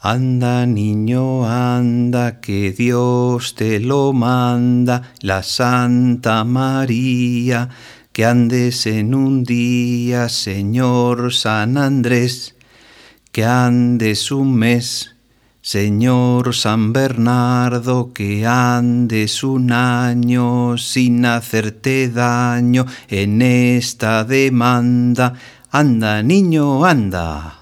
Anda, niño, anda, que Dios te lo manda, la Santa María, que andes en un día, Señor San Andrés, que andes un mes, Señor San Bernardo, que andes un año sin hacerte daño en esta demanda. Anda, niño, anda.